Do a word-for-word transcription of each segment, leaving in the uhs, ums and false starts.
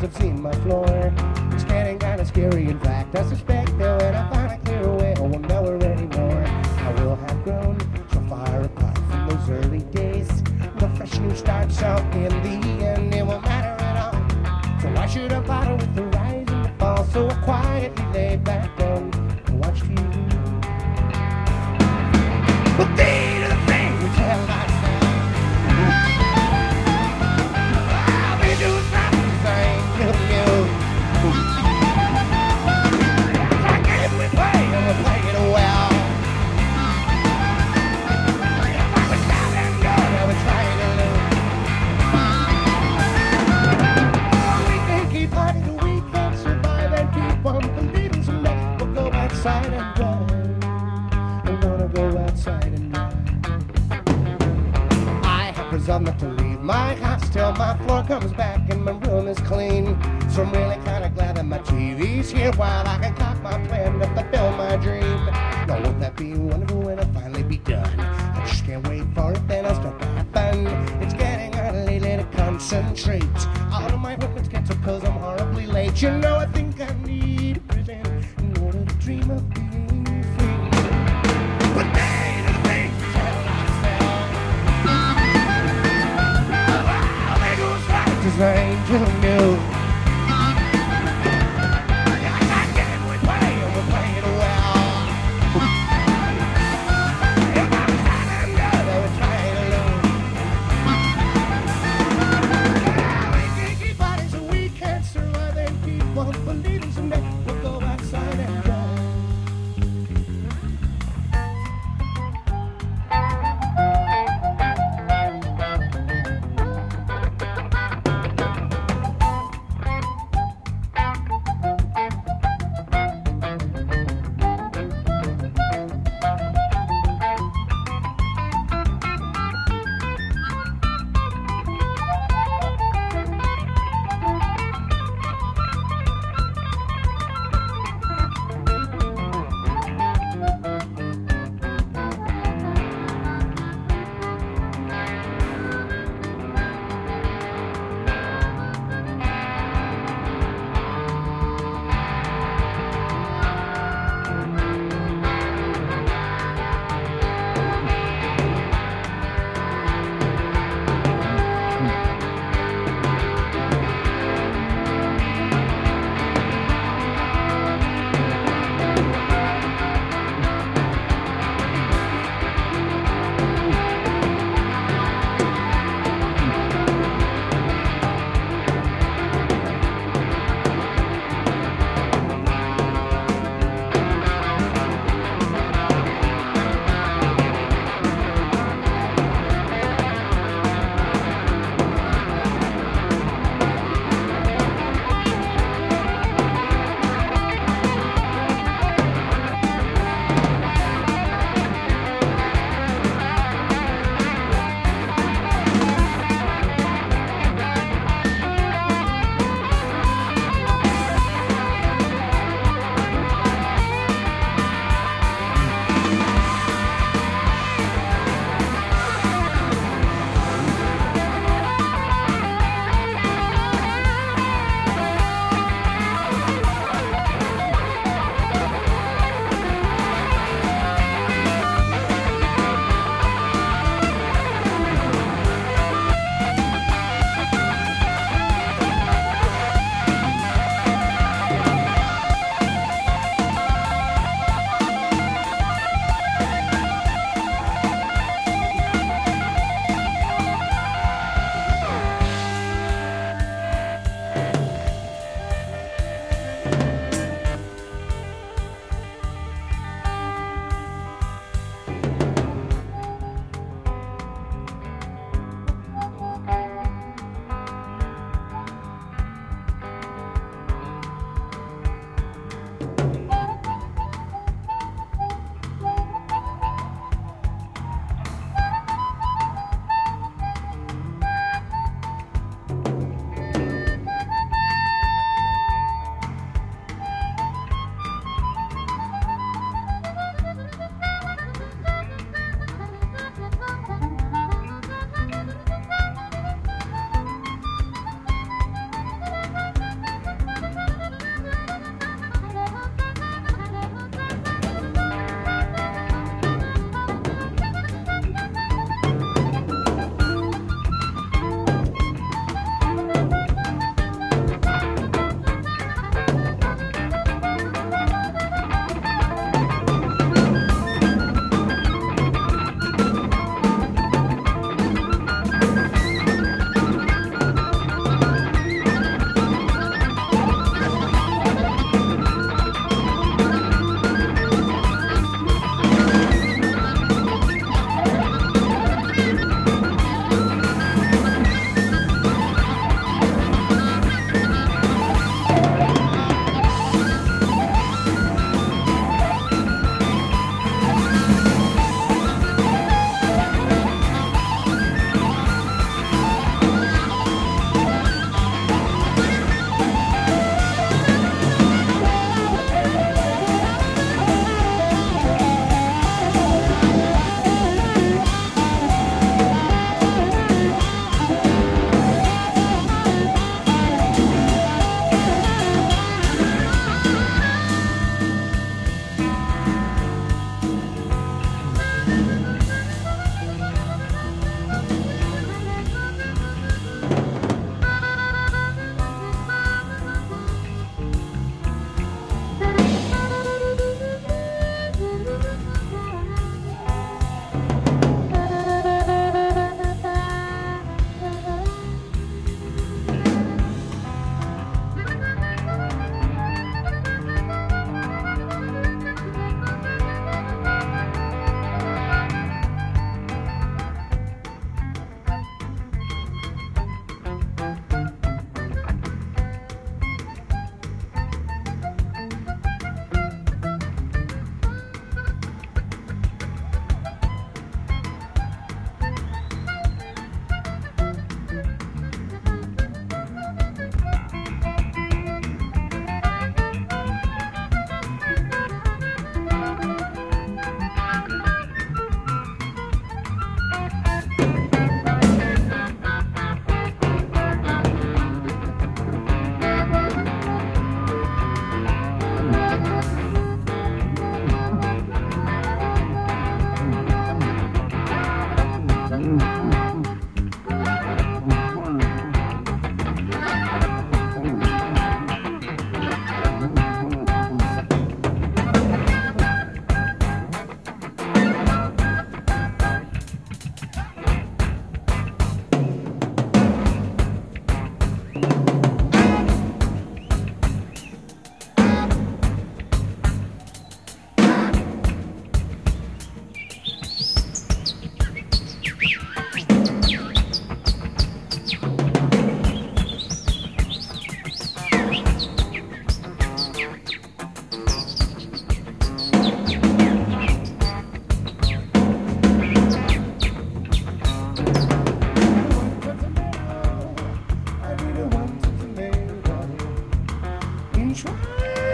cause I've seen my floor. It's getting kinda scary, in fact, I suspect that when I find a clear way, I won't know her anymore. I will have grown so far apart from those early days. The fresh new start, so in the end, it won't matter at all. So why should I bother with the rise and the fall? So I quietly lay back down and watch T V. But these are the things we tell myself. I'll be doing something the same to you. It's like if we play and we play it well. If I was down and good, I would try to lose. Oh, we can keep fighting, we can't survive and keep on believing someday we'll go outside and drive. We're gonna go outside and drive. I have resolved not to leave my house till my floor comes back and my room is clean. So I'm really kinda glad that my T V's here while I can cock my plan to fulfill my dream. Now won't that be wonderful when I finally be done? I just can't wait for it, then I'll start to have fun. It's getting early, let it concentrate. All of my appointments cancelled cause I'm horribly late. You know I think I need a prison in order to dream of being free. But they are the things we tell ourselves. I'll make us right as I ain't telling you.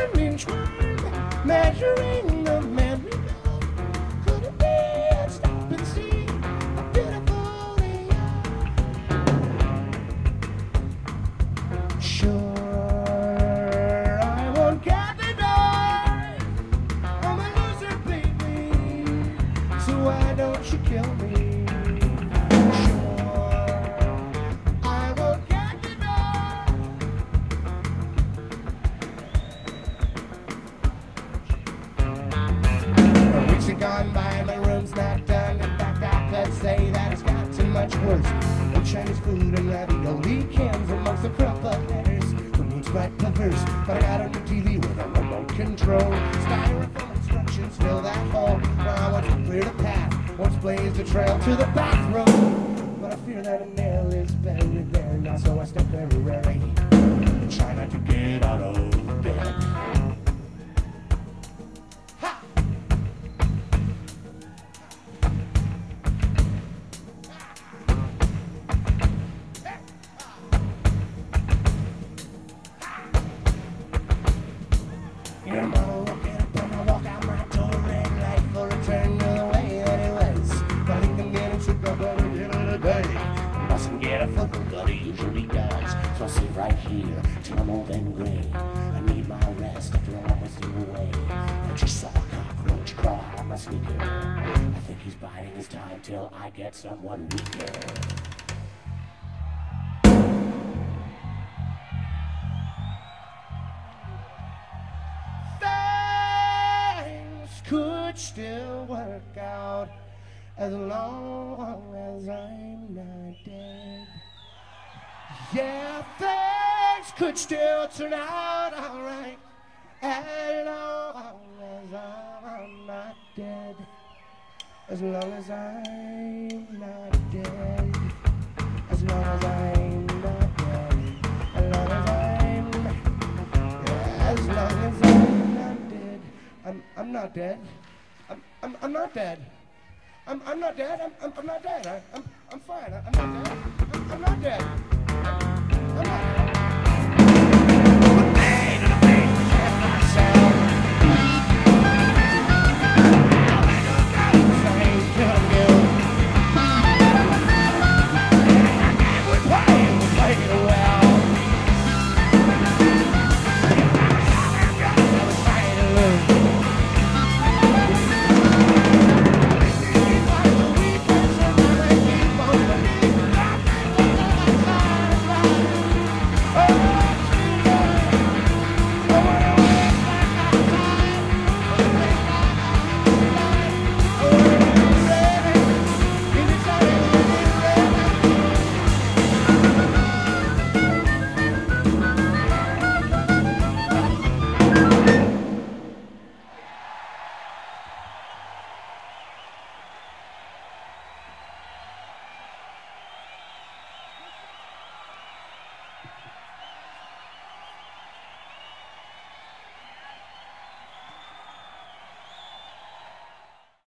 hand entwined, measuring the man we love. Could it be I'd stop and see a beautiful eye? Sure, I won't get denied. I'm a loser, baby, so why don't you kill me? Gone by, my room's not done. In fact, I could say that it's gotten much worse. No Chinese food and ravioli cans amongst the crop of letters. The mood's quite perverse, but I got a new T V with a remote control. Styrofoam instructions fill that hole. Now I want to clear the path, once blazed a trail to the bathroom. But I fear that a nail is buried there now, so I step very rarely. Try not to get out of bed. Your mama woke up and I walk out my door, red light for a turn the way that it was. But I think I'm getting sick of it again today. I mustn't get a football that he usually does. So I sit right here till I'm old and gray. I need my rest after all I was away. I just saw a cockroach crawl on my sneaker. I think he's biding his time till I get someone weaker. Could still work out as long as I'm not dead. Yeah, things could still turn out alright as long as I'm not dead. As long as I'm not dead. As long as I'm not dead. As long as I'm, yeah, as long as I'm not dead. I'm I'm not dead. I'm I'm I'm not dead. I'm I'm not dead. I'm I'm, I'm not dead. I, I'm I'm fine. I, I'm not dead. I'm, I'm not dead.